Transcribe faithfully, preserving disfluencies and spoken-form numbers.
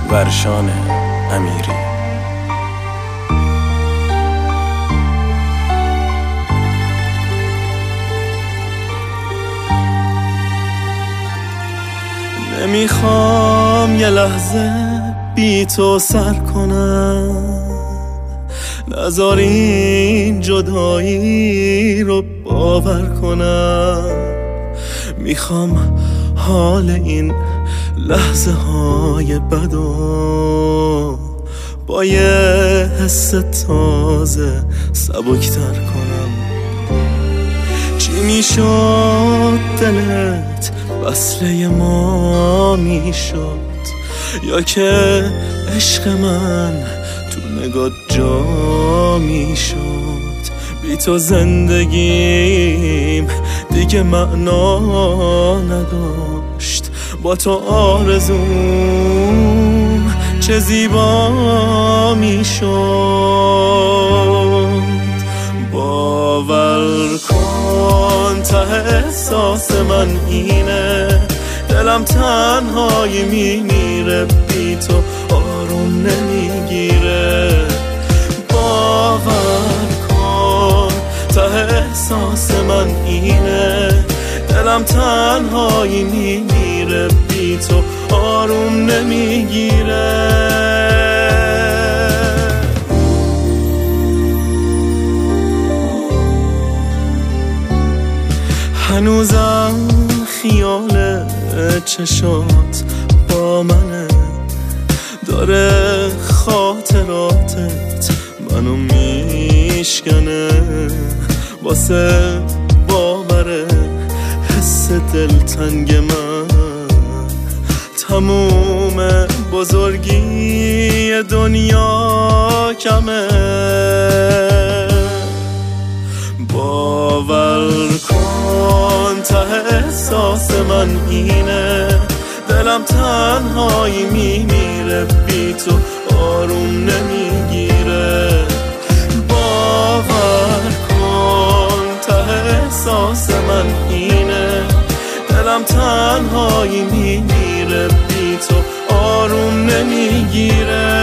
ورشان امیری. نمیخوام یه لحظه بی تو سر کنم، نذار این جدایی رو باور کنم. میخوام حال این لحظه های بدو با یه حس تازه سبکتر کنم. چی میشد دلت وصله ما میشد، یا که عشق من تو نگات جا میشد. بی تو زندگیم دیگه معنا نداشت، با تو آرزوم چه زیبا میشد. باور کن ته احساس من اینه، دلم تنهایی میمیره، بی تو آروم نمیگیره. باور کن ته احساس من اینه، دلم تنهایی میمیره، بی تو آروم نمیگیره. هنوزم خیال چشات با منه، داره خاطراتت منو میشکنه. واسه باور حس دلتنگ من تموم بزرگی دنیا کمه. باور کن ته احساس من اینه، دلم تنهایی میمیره، بی تو آروم نمیگیره. باور کن ته احساس من اینه، دلم تنهایی میمیره، بی تو آروم نمیگیره.